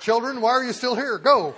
Children, why are you still here? Go.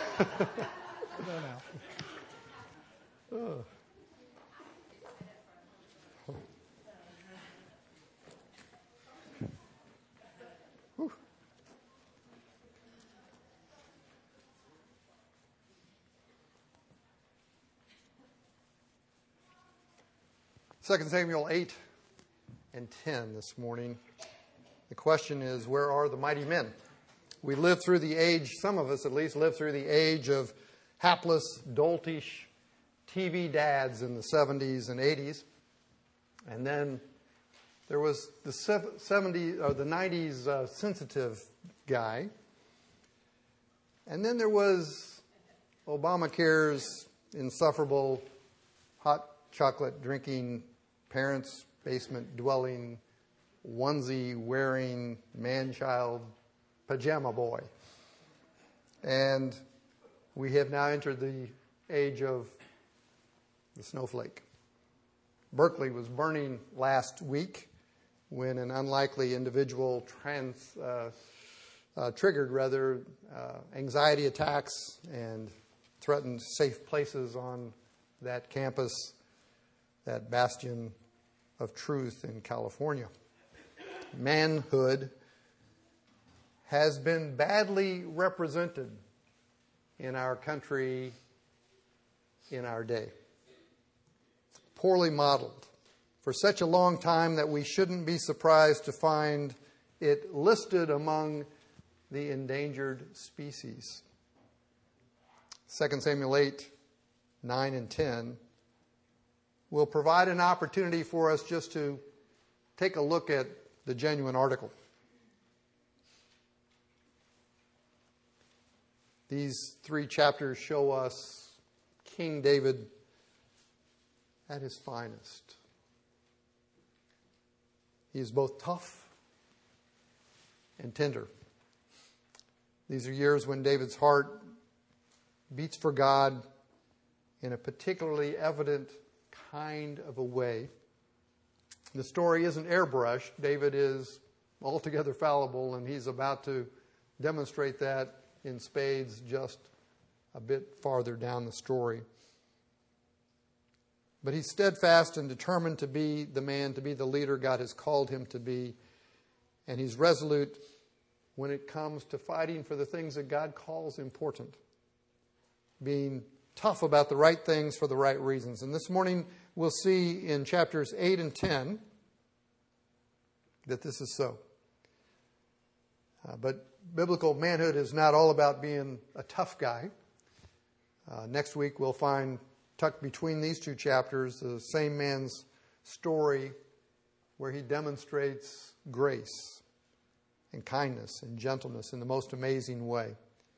Second Samuel 8 and 10 this morning. The question is, where are the mighty men? We live through the age, some of us at least, live through the age of hapless, doltish TV dads in the 70s and 80s. And then there was the 70s or the 90s sensitive guy. And then there was Obamacare's insufferable hot chocolate drinking, parents' basement dwelling, onesie wearing, man-child pajama boy. And we have now entered the age of the snowflake. Berkeley was burning last week when an unlikely individual triggered anxiety attacks and threatened safe places on that campus, that bastion of truth in California. Manhood has been badly represented in our country in our day. Poorly modeled for such a long time that we shouldn't be surprised to find it listed among the endangered species. 2 Samuel 8, 9 and 10 will provide an opportunity for us just to take a look at the genuine article. These 3 chapters show us King David at his finest. He is both tough and tender. These are years when David's heart beats for God in a particularly evident kind of a way. The story isn't airbrushed. David is altogether fallible, and he's about to demonstrate that in spades just a bit farther down the story. But he's steadfast and determined to be the man, to be the leader God has called him to be. And he's resolute when it comes to fighting for the things that God calls important. Being tough about the right things for the right reasons. And this morning we'll see in chapters 8 and 10 that this is so. But biblical manhood is not all about being a tough guy. Next week we'll find tucked between these 2 chapters the same man's story where he demonstrates grace and kindness and gentleness in the most amazing way.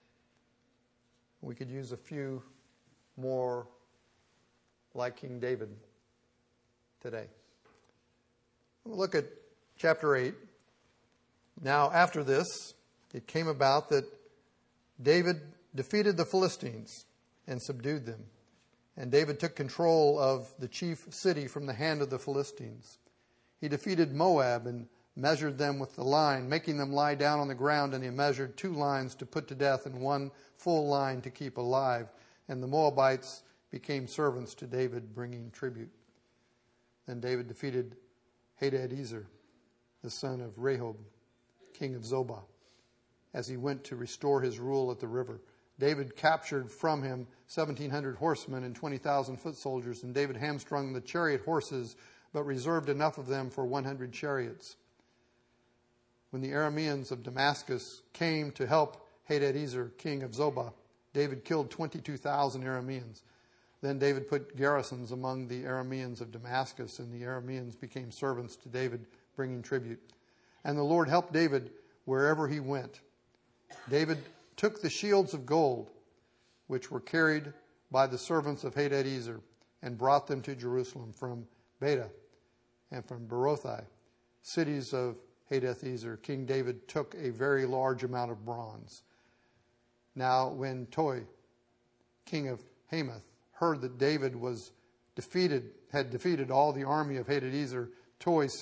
We could use a few more like King David today. We'll look at chapter 8. Now, after this, it came about that David defeated the Philistines and subdued them. And David took control of the chief city from the hand of the Philistines. He defeated Moab and measured them with the line, making them lie down on the ground, and he measured 2 lines to put to death and 1 full line to keep alive. And the Moabites became servants to David, bringing tribute. Then David defeated Hadadezer, the son of Rehob, king of Zobah, as he went to restore his rule at the river. David captured from him 1,700 horsemen and 20,000 foot soldiers, and David hamstrung the chariot horses, but reserved enough of them for 100 chariots. When the Arameans of Damascus came to help Hadadezer, king of Zobah, David killed 22,000 Arameans. Then David put garrisons among the Arameans of Damascus, and the Arameans became servants to David, bringing tribute. And the Lord helped David wherever he went. David took the shields of gold, which were carried by the servants of Hadadezer, and brought them to Jerusalem from Beta and from Berothai, cities of Hadadezer. King David took a very large amount of bronze. Now, when Toi, king of Hamath, heard that David had defeated all the army of Hadadezer, Toi sent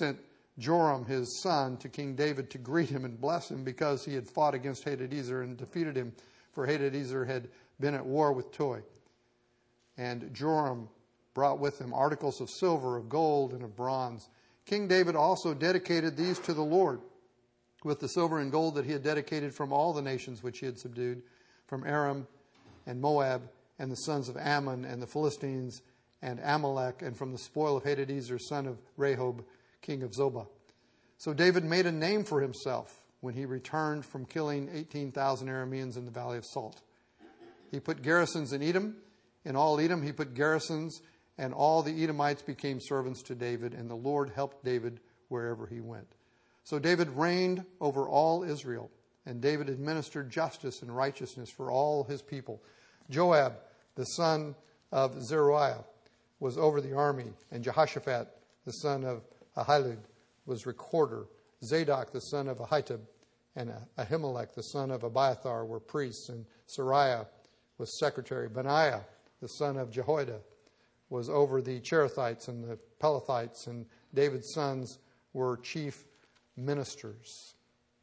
Joram, his son, to King David to greet him and bless him because he had fought against Hadadezer and defeated him, for Hadadezer had been at war with Toi. And Joram brought with him articles of silver, of gold, and of bronze. King David also dedicated these to the Lord, with the silver and gold that he had dedicated from all the nations which he had subdued, from Aram and Moab and the sons of Ammon and the Philistines and Amalek, and from the spoil of Hadadezer, son of Rehob, king of Zobah. So David made a name for himself when he returned from killing 18,000 Arameans in the Valley of Salt. He put garrisons in Edom. In all Edom he put garrisons, and all the Edomites became servants to David, and the Lord helped David wherever he went. So David reigned over all Israel, and David administered justice and righteousness for all his people. Joab, the son of Zeruiah, was over the army, and Jehoshaphat, the son of Ahilud, was recorder. Zadok, the son of Ahitub, and Ahimelech, the son of Abiathar, were priests, and Sariah was secretary. Benaiah, the son of Jehoiada, was over the Cherethites and the Pelethites, and David's sons were chief ministers.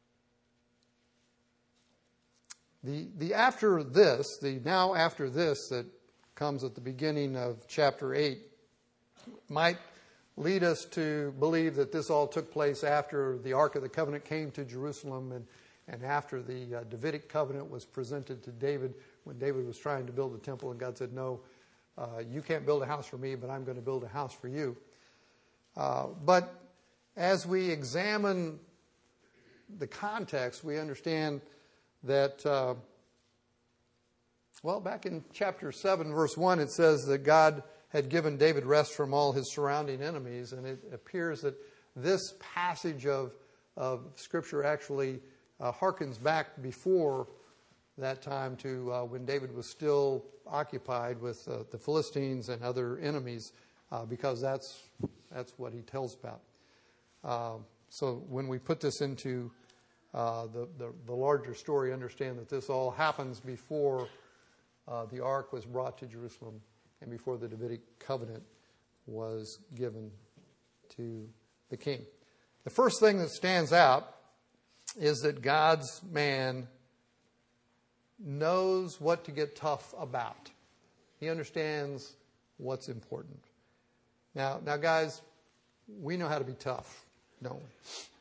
The now after this that comes at the beginning of chapter 8 might lead us to believe that this all took place after the Ark of the Covenant came to Jerusalem and after the Davidic covenant was presented to David when David was trying to build the temple, and God said, no, you can't build a house for me, but I'm going to build a house for you. But as we examine the context, we understand that, back in chapter 7, verse 1, it says that God had given David rest from all his surrounding enemies, and it appears that this passage of Scripture actually harkens back before that time to when David was still occupied with the Philistines and other enemies, because that's what he tells about. So when we put this into the larger story, understand that this all happens before the ark was brought to Jerusalem and before the Davidic covenant was given to the king. The first thing that stands out is that God's man knows what to get tough about. He understands what's important. Now, guys, we know how to be tough, don't we?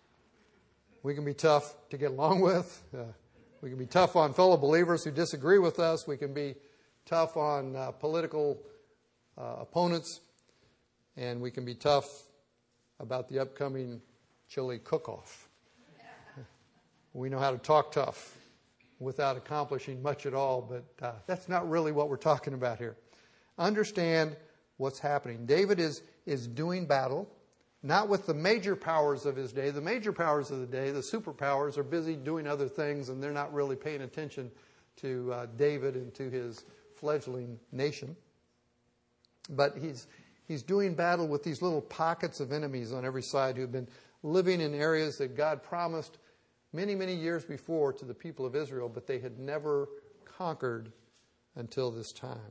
We can be tough to get along with. We can be tough on fellow believers who disagree with us. We can be tough on political opponents. And we can be tough about the upcoming chili cook-off. We know how to talk tough without accomplishing much at all, but that's not really what we're talking about here. Understand what's happening. David is doing battle, not with the major powers of his day. The major powers of the day, the superpowers, are busy doing other things, and they're not really paying attention to David and to his fledgling nation. But he's doing battle with these little pockets of enemies on every side who've been living in areas that God promised many, many years before to the people of Israel, but they had never conquered until this time.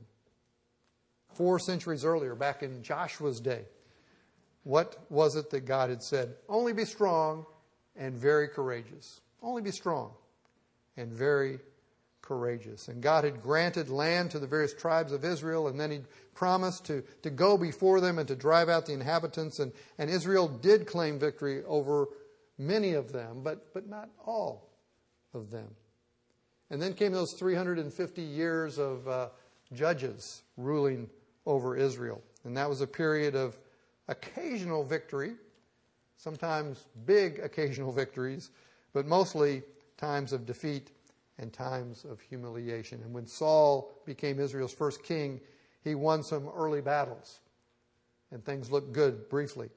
4 centuries earlier, back in Joshua's day, what was it that God had said? Only be strong and very courageous. Only be strong and very courageous. And God had granted land to the various tribes of Israel, and then he promised to go before them and to drive out the inhabitants. And Israel did claim victory over many of them, but not all of them. And then came those 350 years of judges ruling over Israel. And that was a period of occasional victory, sometimes big occasional victories, but mostly times of defeat and times of humiliation. And when Saul became Israel's first king, he won some early battles, and things looked good briefly.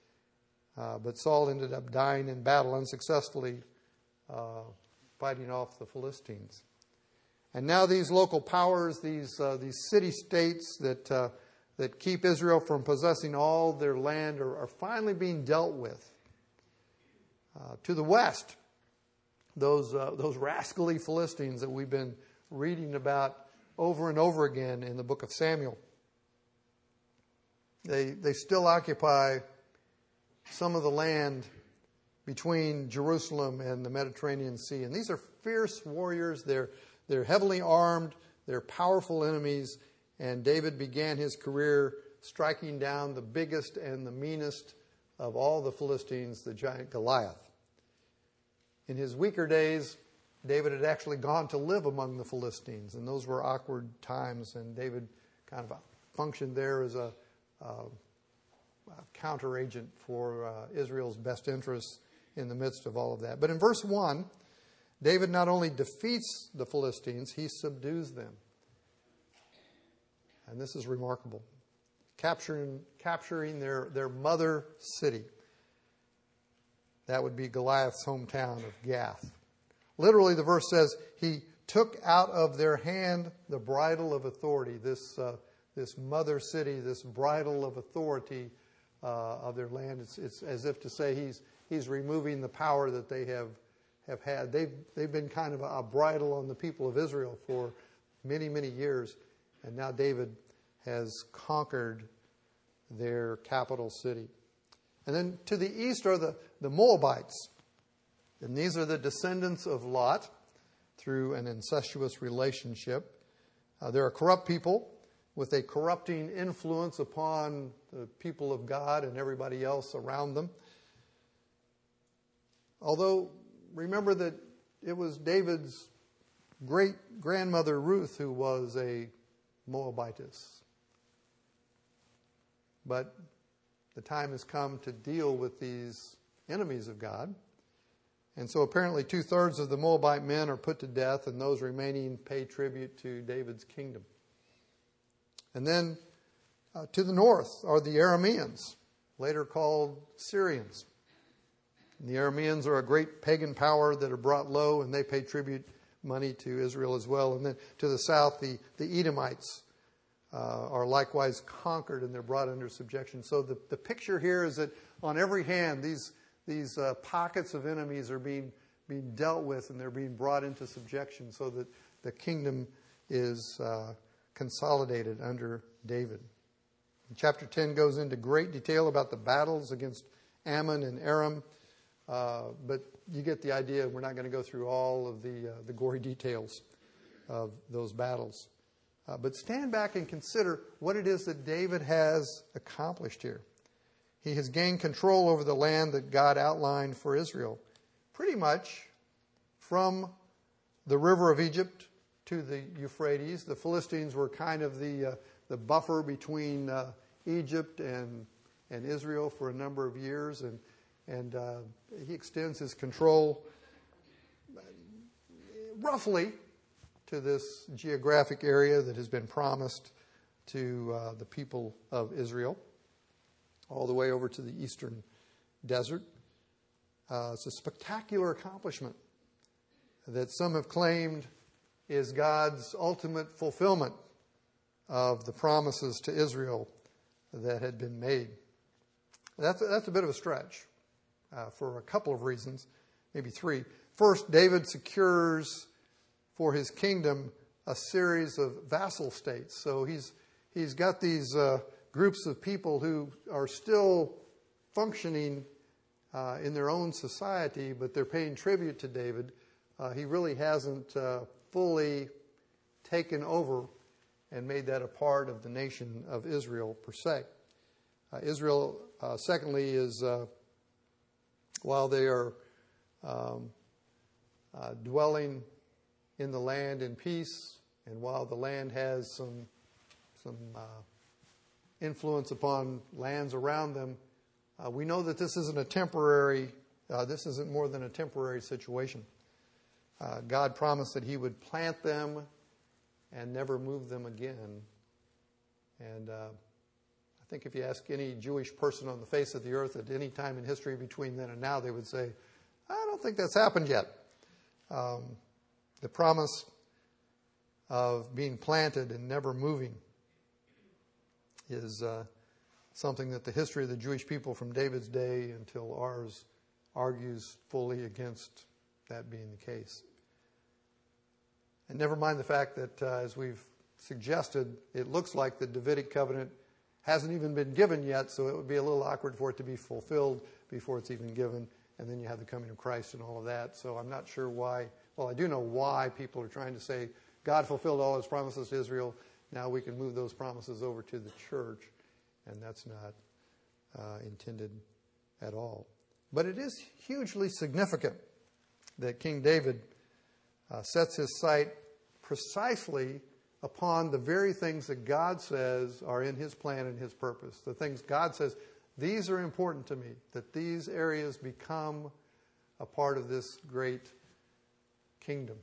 But Saul ended up dying in battle unsuccessfully, fighting off the Philistines. And now these local powers, these city-states that keep Israel from possessing all their land are finally being dealt with. To the west, those rascally Philistines that we've been reading about over and over again in the book of Samuel, they still occupy some of the land between Jerusalem and the Mediterranean Sea. And these are fierce warriors. They're heavily armed. They're powerful enemies. And David began his career striking down the biggest and the meanest of all the Philistines, the giant Goliath. In his weaker days, David had actually gone to live among the Philistines, and those were awkward times, and David kind of functioned there as a counter-agent for Israel's best interests in the midst of all of that. But in verse 1, David not only defeats the Philistines, he subdues them. And this is remarkable. Capturing their mother city. That would be Goliath's hometown of Gath. Literally, the verse says, he took out of their hand the bridle of authority. This mother city, this bridle of authority of their land. It's as if to say he's removing the power that they have had. They've been kind of a bridle on the people of Israel for many, many years. And now David has conquered their capital city. And then to the east are the Moabites. And these are the descendants of Lot through an incestuous relationship. They're a corrupt people with a corrupting influence upon the people of God and everybody else around them. Although, remember that it was David's great-grandmother Ruth who was a Moabitess. But the time has come to deal with these enemies of God. And so apparently 2/3 of the Moabite men are put to death, and those remaining pay tribute to David's kingdom. And then to the north are the Arameans, later called Syrians. And the Arameans are a great pagan power that are brought low, and they pay tribute money to Israel as well. And then to the south, the Edomites are likewise conquered, and they're brought under subjection. So the picture here is that on every hand, these pockets of enemies are being dealt with, and they're being brought into subjection so that the kingdom is consolidated under David. And chapter 10 goes into great detail about the battles against Ammon and Aram, but you get the idea. We're not going to go through all of the gory details of those battles. But stand back and consider what it is that David has accomplished here. He has gained control over the land that God outlined for Israel, pretty much from the river of Egypt to the Euphrates. The Philistines were kind of the buffer between Egypt and Israel for a number of years, and he extends his control roughly to this geographic area that has been promised to the people of Israel, all the way over to the eastern desert. It's a spectacular accomplishment that some have claimed is God's ultimate fulfillment of the promises to Israel that had been made. That's a bit of a stretch for a couple of reasons, maybe three. First, David secures for his kingdom a series of vassal states. So he's got these groups of people who are still functioning in their own society, but they're paying tribute to David. He really hasn't fully taken over and made that a part of the nation of Israel per se. Israel, secondly, is while they are dwelling in the land in peace, and while the land has some influence upon lands around them, we know that this isn't this isn't more than a temporary situation. God promised that he would plant them and never move them again. And I think if you ask any Jewish person on the face of the earth at any time in history between then and now, they would say, I don't think that's happened yet. The promise of being planted and never moving is something that the history of the Jewish people from David's day until ours argues fully against that being the case. And never mind the fact that, as we've suggested, it looks like the Davidic covenant hasn't even been given yet, so it would be a little awkward for it to be fulfilled before it's even given. and then you have the coming of Christ and all of that. So I'm not sure why. Well, I do know why people are trying to say God fulfilled all his promises to Israel. Now we can move those promises over to the church, and that's not intended at all. But it is hugely significant that King David sets his sight precisely upon the very things that God says are in his plan and his purpose. The things God says, these are important to me, that these areas become a part of this great kingdom.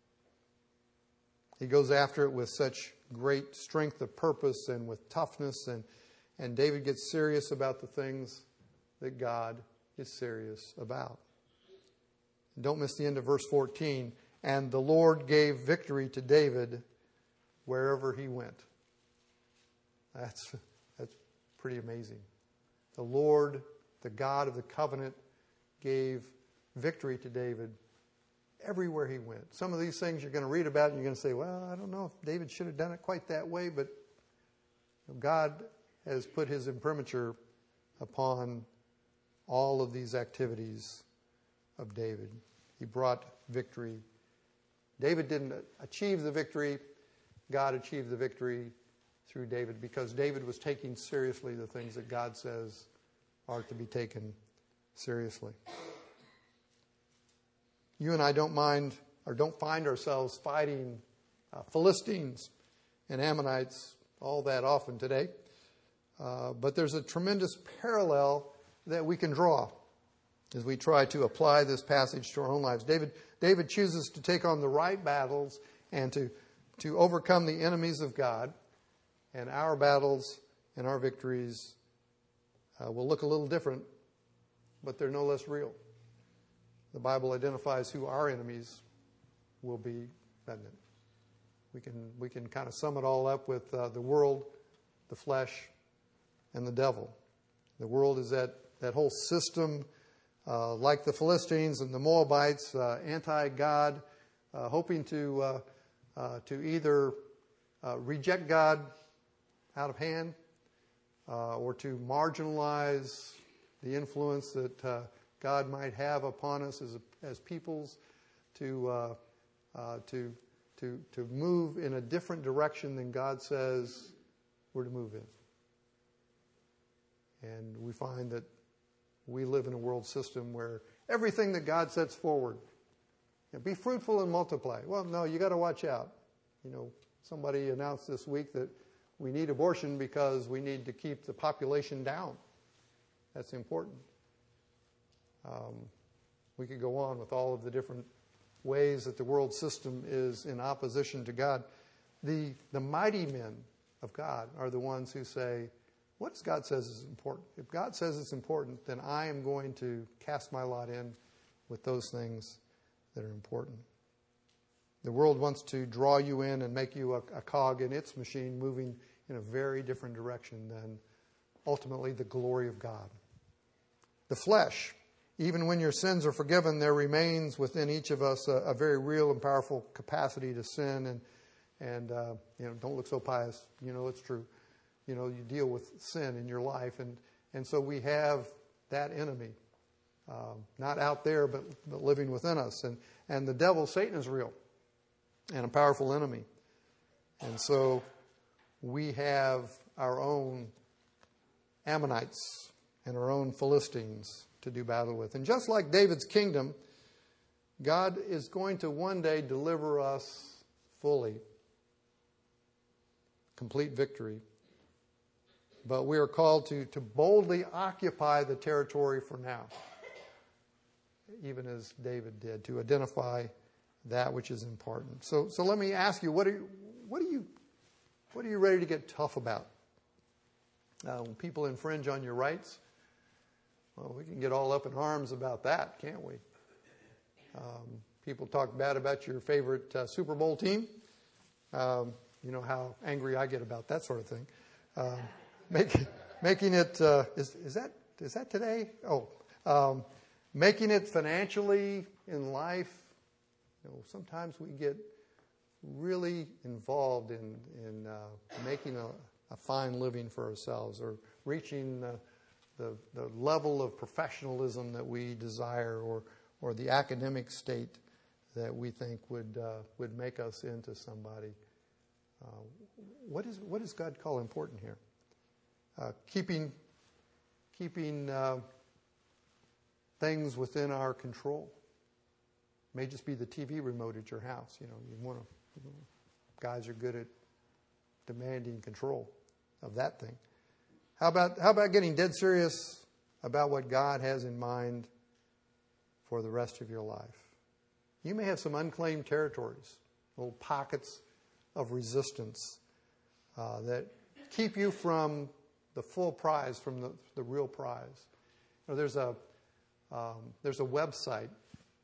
He goes after it with such great strength of purpose and with toughness, and David gets serious about the things that God is serious about. Don't miss the end of verse 14. And the Lord gave victory to David wherever he went. That's pretty amazing. The Lord, the God of the covenant, gave victory to David everywhere he went. Some of these things you're going to read about and you're going to say, well, I don't know if David should have done it quite that way, but God has put his imprimatur upon all of these activities of David. He brought victory. David didn't achieve the victory. God achieved the victory through David because David was taking seriously the things that God says are to be taken seriously. You and I don't mind or don't find ourselves fighting Philistines and Ammonites all that often today. But there's a tremendous parallel that we can draw as we try to apply this passage to our own lives. David chooses to take on the right battles and to overcome the enemies of God. And our battles and our victories will look a little different, but they're no less real. The Bible identifies who our enemies will be, doesn't it? We can kind of sum it all up with the world, the flesh, and the devil. The world is that whole system, like the Philistines and the Moabites, anti-God, hoping to either reject God out of hand or to marginalize the influence that God might have upon us as peoples, to move in a different direction than God says we're to move in. And we find that we live in a world system where everything that God sets forward, be fruitful and multiply. Well, no, you got to watch out. Somebody announced this week that we need abortion because we need to keep the population down. That's important. We could go on with all of the different ways that the world system is in opposition to God. The mighty men of God are the ones who say, what does God says is important? If God says it's important, then I am going to cast my lot in with those things that are important. The world wants to draw you in and make you a cog in its machine moving in a very different direction than ultimately the glory of God. The flesh, even when your sins are forgiven, there remains within each of us a very real and powerful capacity to sin. And don't look so pious. It's true. You deal with sin in your life. And so we have that enemy, not out there, but living within us. And the devil, Satan, is real and a powerful enemy. And so we have our own Ammonites and our own Philistines to do battle with. And just like David's kingdom, God is going to one day deliver us fully. Complete victory. But we are called to boldly occupy the territory for now, even as David did, to identify that which is important. So let me ask you, what are you ready to get tough about? When people infringe on your rights, well, we can get all up in arms about that, can't we? People talk bad about your favorite Super Bowl team. You know how angry I get about that sort of thing. Making it is that today? Making it financially in life. Sometimes we get really involved in making a fine living for ourselves, or reaching the level of professionalism that we desire, or the academic state that we think would make us into somebody. What does God call important here? Keeping things within our control. It may just be the TV remote at your house. You want to. Guys are good at demanding control of that thing. How about getting dead serious about what God has in mind for the rest of your life? You may have some unclaimed territories, little pockets of resistance that keep you from the full prize, from the real prize. There's a website,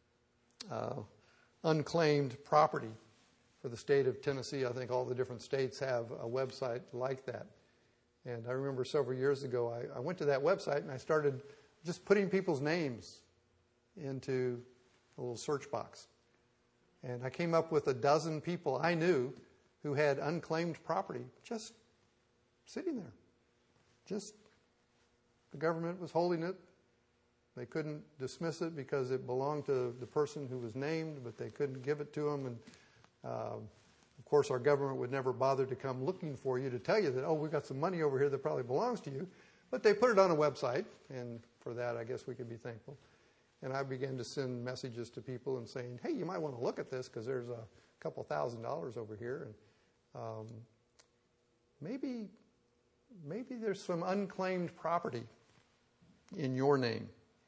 Unclaimed Property, for the state of Tennessee. I think all the different states have a website like that. And I remember several years ago, I went to that website and I started just putting people's names into a little search box. And I came up with 12 people I knew who had unclaimed property just sitting there. Just the government was holding it. They couldn't dismiss it because it belonged to the person who was named, but they couldn't give it to them. And of course, our government would never bother to come looking for you to tell you that, we've got some money over here that probably belongs to you. But they put it on a website, and for that, I guess we could be thankful. And I began to send messages to people and saying, hey, you might want to look at this because there's a couple $1,000s over here. And maybe there's some unclaimed property in your name.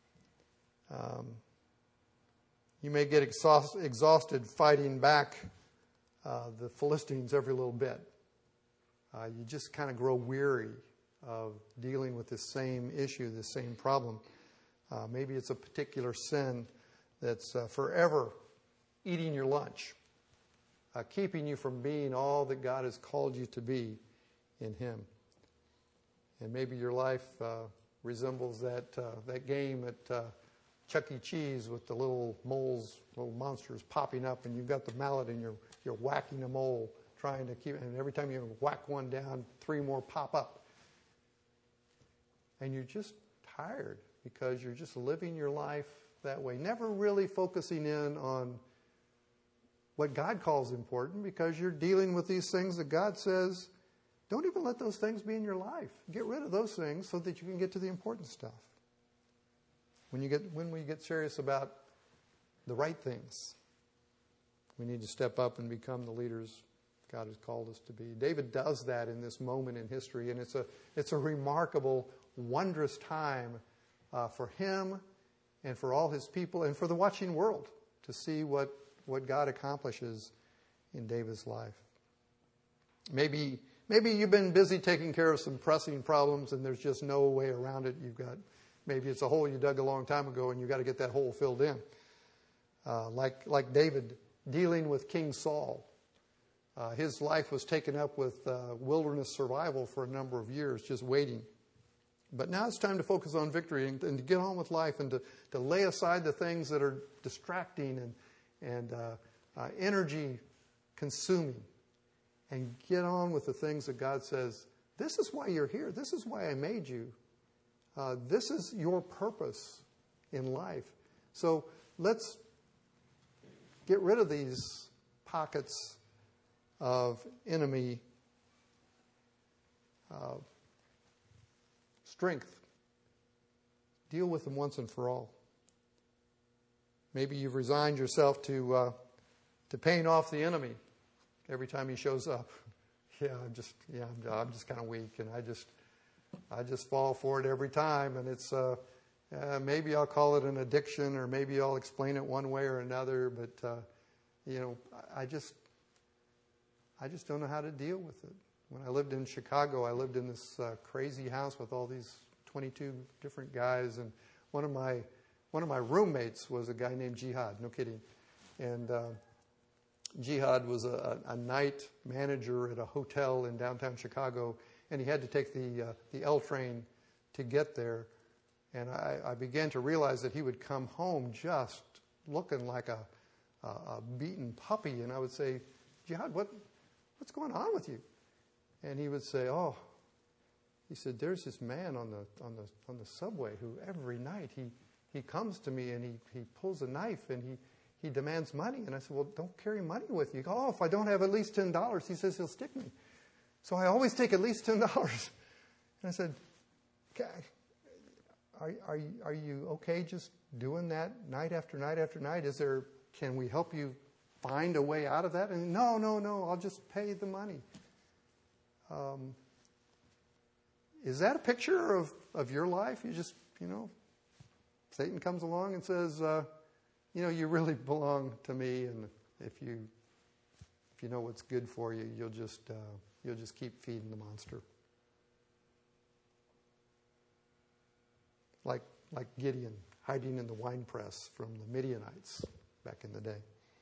You may get exhausted fighting back the Philistines every little bit. You just kind of grow weary of dealing with this same issue, this same problem. Maybe it's a particular sin that's forever eating your lunch, keeping you from being all that God has called you to be in Him. And maybe your life resembles that game at Chuck E. Cheese with the little moles, little monsters popping up, and you've got the mallet and you're whacking a mole, trying to keep, and every time you whack one down, 3 more pop up. And you're just tired because you're just living your life that way, never really focusing in on what God calls important, because you're dealing with these things that God says, don't even let those things be in your life. Get rid of those things so that you can get to the important stuff. When we get serious about the right things, we need to step up and become the leaders God has called us to be. David does that in this moment in history, and it's a remarkable, wondrous time for him and for all his people and for the watching world to see what God accomplishes in David's life. Maybe you've been busy taking care of some pressing problems and there's just no way around it. Maybe it's a hole you dug a long time ago and you've got to get that hole filled in. Like David dealing with King Saul. His life was taken up with wilderness survival for a number of years, just waiting. But now it's time to focus on victory and to get on with life and to lay aside the things that are distracting and energy consuming, and get on with the things that God says, this is why you're here. This is why I made you. This is your purpose in life. So let's get rid of these pockets of enemy strength. Deal with them once and for all. Maybe you've resigned yourself to paying off the enemy every time he shows up. I'm just kind of weak, and I just fall for it every time, and it's maybe I'll call it an addiction, or maybe I'll explain it one way or another, but I just don't know how to deal with it. When I lived in Chicago, I lived in this crazy house with all these 22 different guys, and one of my roommates was a guy named Jihad. No kidding, and Jihad was a night manager at a hotel in downtown Chicago, and he had to take the L train to get there. And I began to realize that he would come home just looking like a beaten puppy, and I would say, Jihad, what's going on with you? And he would say, He said, there's this man on the subway who every night he comes to me and he pulls a knife and he demands money. And I said, well, don't carry money with you. Oh, if I don't have at least $10, he says he'll stick me. So I always take at least $10. And I said, okay, are you okay just doing that night after night after night? Can we help you find a way out of that? And no, I'll just pay the money. Is that a picture of your life? You just, Satan comes along and says, you really belong to me, and if you know what's good for you, you'll just keep feeding the monster. Like Gideon hiding in the winepress from the Midianites back in the day.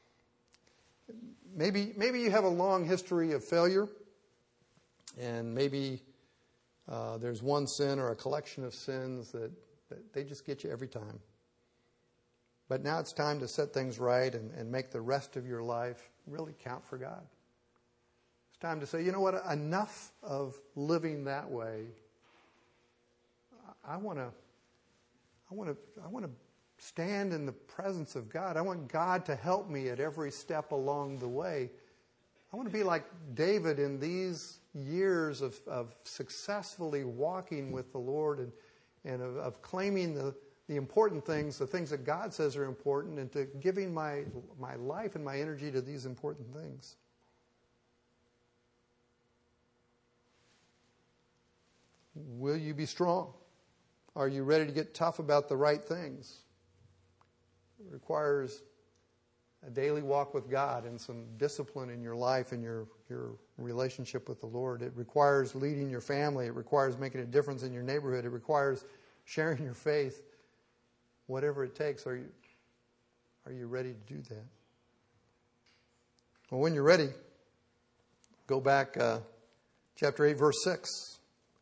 Maybe you have a long history of failure, and maybe there's one sin or a collection of sins that they just get you every time. But now it's time to set things right and make the rest of your life really count for God. It's time to say, you know what, enough of living that way. I want to stand in the presence of God. I want God to help me at every step along the way. I want to be like David in these years of successfully walking with the Lord and of claiming the important things, the things that God says are important, and to giving my life and my energy to these important things. Will you be strong? Are you ready to get tough about the right things? It requires a daily walk with God and some discipline in your life and your relationship with the Lord. It requires leading your family. It requires making a difference in your neighborhood. It requires sharing your faith. Whatever it takes, are you ready to do that? Well, when you're ready, go back chapter 8, verse 6.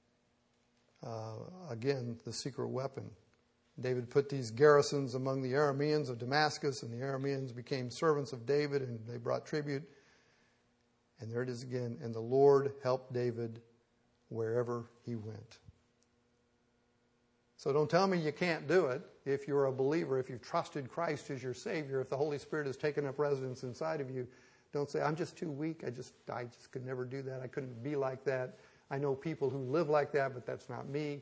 Again, the secret weapon. David put these garrisons among the Arameans of Damascus, and the Arameans became servants of David, and they brought tribute. And there it is again. And the Lord helped David wherever he went. So don't tell me you can't do it if you're a believer, if you've trusted Christ as your Savior, if the Holy Spirit has taken up residence inside of you. Don't say, I'm just too weak. I just could never do that. I couldn't be like that. I know people who live like that, but that's not me.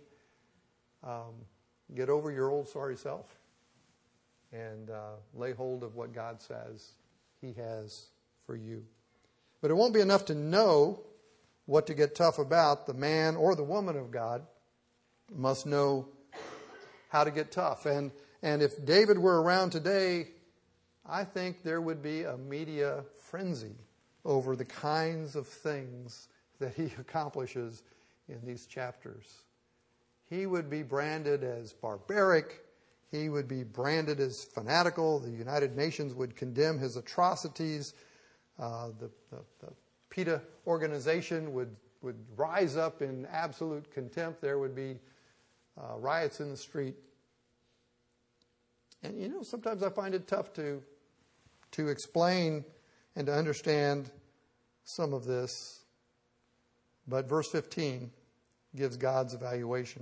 Get over your old sorry self and lay hold of what God says He has for you. But it won't be enough to know what to get tough about. The man or the woman of God must know how to get tough. And if David were around today, I think there would be a media frenzy over the kinds of things that he accomplishes in these chapters. He would be branded as barbaric. He would be branded as fanatical. The United Nations would condemn his atrocities. The PETA organization would rise up in absolute contempt. There would be riots in the street. And sometimes I find it tough to explain and to understand some of this. But verse 15 gives God's evaluation.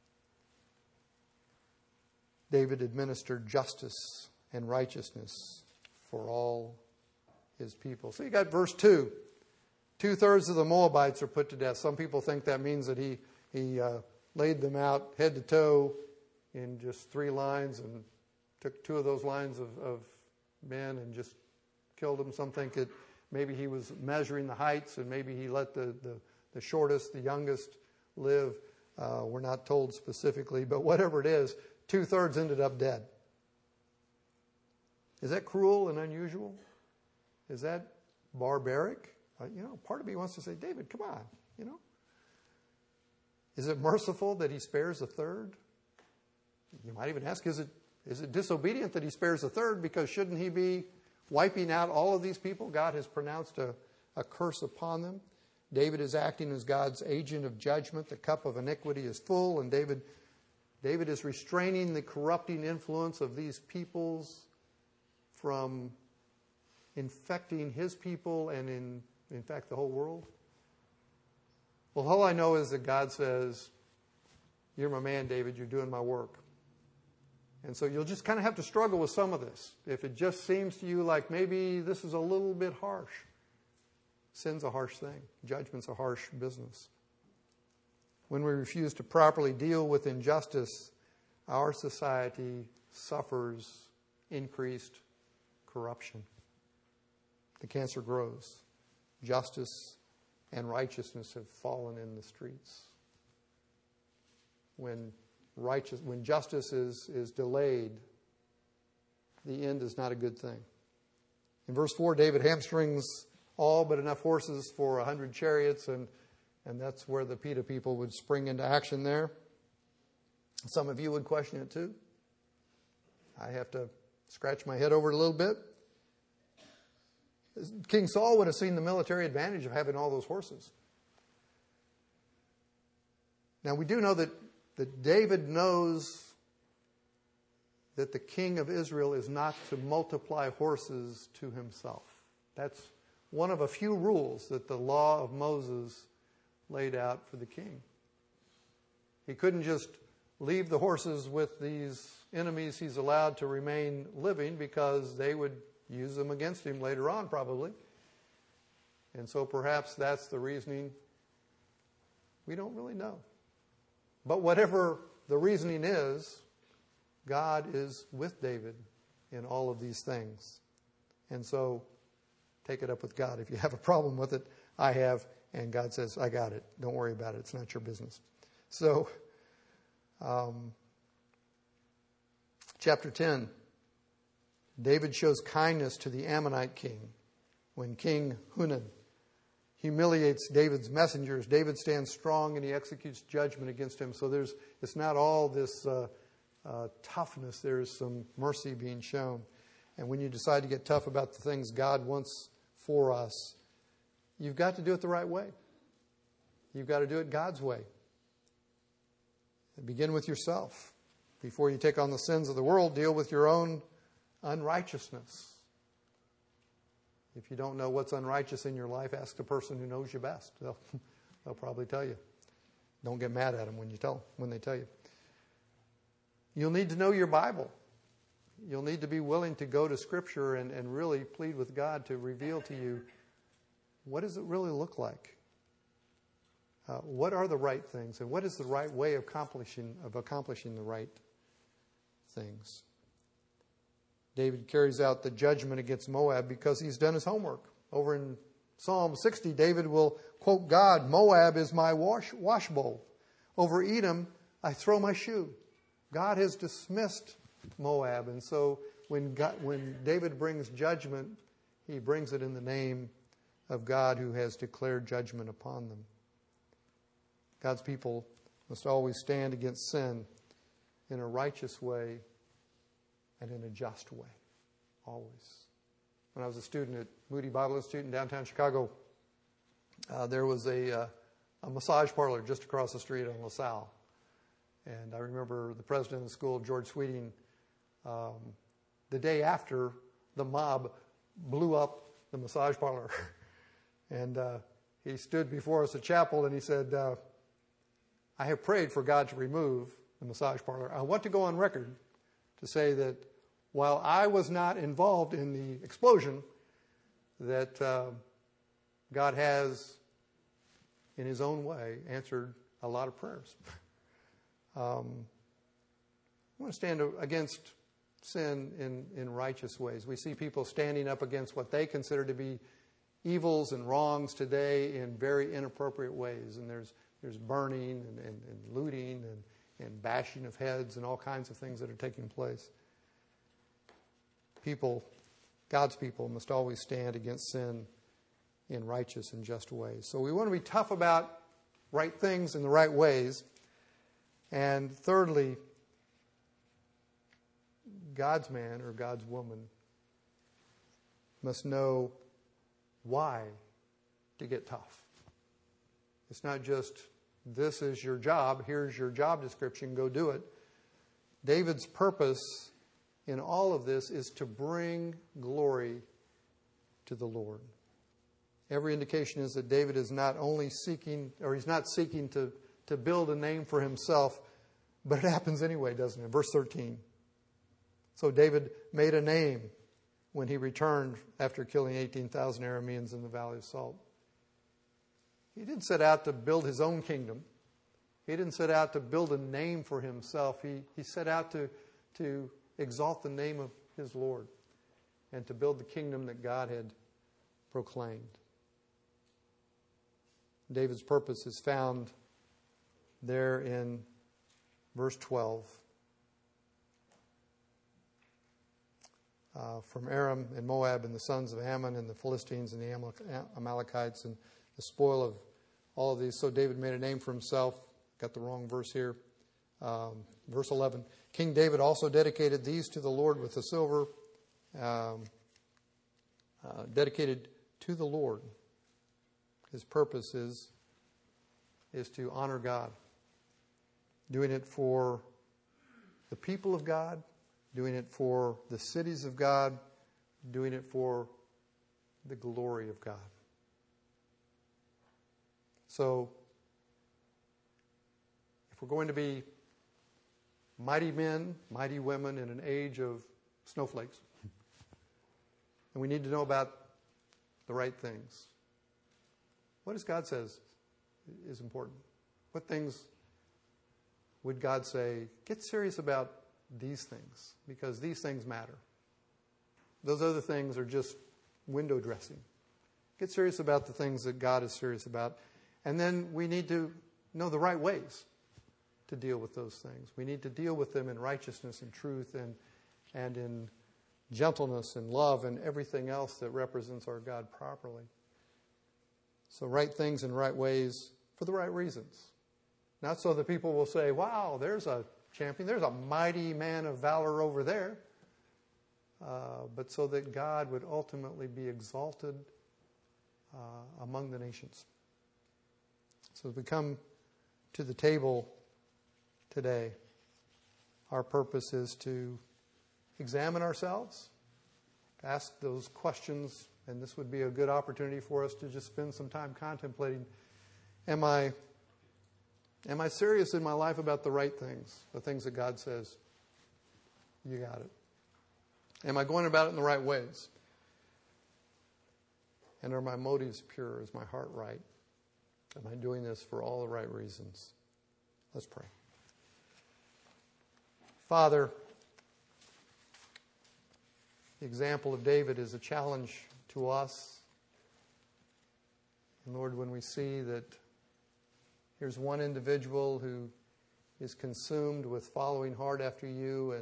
David administered justice and righteousness for all his people. So you got verse 2. 2/3 of the Moabites are put to death. Some people think that means that he laid them out head to toe in just 3 lines and took 2 of those lines of men and just killed them. Some think that maybe he was measuring the heights and maybe he let the shortest, the youngest live. We're not told specifically, but whatever it is, 2/3 ended up dead. Is that cruel and unusual? Is that barbaric? Part of me wants to say, David, come on, Is it merciful that he spares a third? You might even ask, is it disobedient that he spares a third? Because shouldn't he be wiping out all of these people? God has pronounced a curse upon them. David is acting as God's agent of judgment. The cup of iniquity is full, and David is restraining the corrupting influence of these peoples from infecting his people and in fact the whole world. Well, all I know is that God says, you're my man, David, you're doing my work. And so you'll just kind of have to struggle with some of this. If it just seems to you like maybe this is a little bit harsh. Sin's a harsh thing. Judgment's a harsh business. When we refuse to properly deal with injustice, our society suffers increased corruption. The cancer grows. Justice and righteousness have fallen in the streets. When justice is delayed, the end is not a good thing. In verse 4, David hamstrings all but enough horses for 100 chariots, and that's where the PETA people would spring into action there. Some of you would question it too. I have to scratch my head over it a little bit. King Saul would have seen the military advantage of having all those horses. Now we do know that David knows that the king of Israel is not to multiply horses to himself. That's one of a few rules that the law of Moses laid out for the king. He couldn't just leave the horses with these enemies he's allowed to remain living, because they would use them against him later on probably. And so perhaps that's the reasoning. We don't really know. But whatever the reasoning is, God is with David in all of these things. And so take it up with God. If you have a problem with it, I have, and God says, I got it. Don't worry about it. It's not your business. So, chapter 10, David shows kindness to the Ammonite king. When King Hunan humiliates David's messengers, David stands strong and he executes judgment against him. So it's not all this toughness. There's some mercy being shown. And when you decide to get tough about the things God wants for us, you've got to do it the right way. You've got to do it God's way. And begin with yourself. Before you take on the sins of the world, deal with your own unrighteousness. If you don't know what's unrighteous in your life, ask the person who knows you best. They'll probably tell you. Don't get mad at them when they tell you. You'll need to know your Bible. You'll need to be willing to go to Scripture and really plead with God to reveal to you, what does it really look like? What are the right things? And what is the right way of accomplishing the right things? David carries out the judgment against Moab because he's done his homework. Over in Psalm 60, David will quote God, Moab is my wash bowl. Over Edom, I throw my shoe. God has dismissed Moab. And so when David brings judgment, he brings it in the name of God who has declared judgment upon them. God's people must always stand against sin in a righteous way and in a just way. Always. When I was a student at Moody Bible Institute in downtown Chicago, there was a massage parlor just across the street on LaSalle. And I remember the president of the school, George Sweeting, the day after the mob blew up the massage parlor. And he stood before us at chapel and he said, I have prayed for God to remove the massage parlor. I want to go on record to say that while I was not involved in the explosion, that God has, in his own way, answered a lot of prayers. I want to stand against sin in righteous ways. We see people standing up against what they consider to be evils and wrongs today in very inappropriate ways. And there's burning and looting and bashing of heads and all kinds of things that are taking place. God's people must always stand against sin in righteous and just ways. So we want to be tough about right things in the right ways. And thirdly, God's man or God's woman must know why to get tough. It's not just, this is your job, here's your job description, go do it. David's purpose in all of this is to bring glory to the Lord. every indication is that David is not only seeking, or he's not seeking to build a name for himself, but it happens anyway, doesn't it? Verse 13. So David made a name when he returned after killing 18,000 Arameans in the Valley of Salt. He didn't set out to build his own kingdom. He didn't set out to build a name for himself. He set out to exalt the name of his Lord and to build the kingdom that God had proclaimed. David's purpose is found there in verse 12. From Aram and Moab and the sons of Ammon and the Philistines and the Amalekites and the spoil of all of these. So David made a name for himself. Got the wrong verse here. Verse 11. King David also dedicated these to the Lord with the silver. Dedicated to the Lord. His purpose is to honor God. Doing it for the people of God. Doing it for the cities of God. Doing it for the glory of God. So, if we're going to be mighty men, mighty women in an age of snowflakes, and we need to know about the right things, what does God says is important? What things would God say, get serious about these things, because these things matter. Those other things are just window dressing. Get serious about the things that God is serious about. And then we need to know the right ways to deal with those things. We need to deal with them in righteousness and truth and in gentleness and love and everything else that represents our God properly. So right things in right ways for the right reasons. Not so that people will say, wow, there's a champion, there's a mighty man of valor over there. But so that God would ultimately be exalted among the nations. So as we come to the table today, our purpose is to examine ourselves, ask those questions, and this would be a good opportunity for us to just spend some time contemplating, am I serious in my life about the right things, the things that God says, you got it? Am I going about it in the right ways? And are my motives pure? Is my heart right? Am I doing this for all the right reasons? Let's pray. Father, the example of David is a challenge to us. And Lord, when we see that here's one individual who is consumed with following hard after you,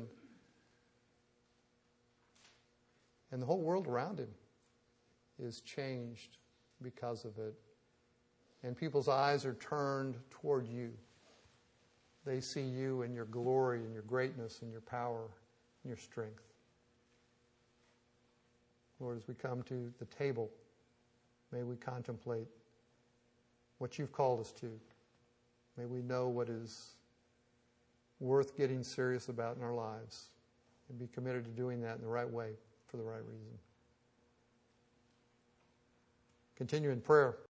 and the whole world around him is changed because of it. And people's eyes are turned toward you. They see you and your glory and your greatness and your power and your strength. Lord, as we come to the table, may we contemplate what you've called us to. May we know what is worth getting serious about in our lives and be committed to doing that in the right way for the right reason. Continue in prayer.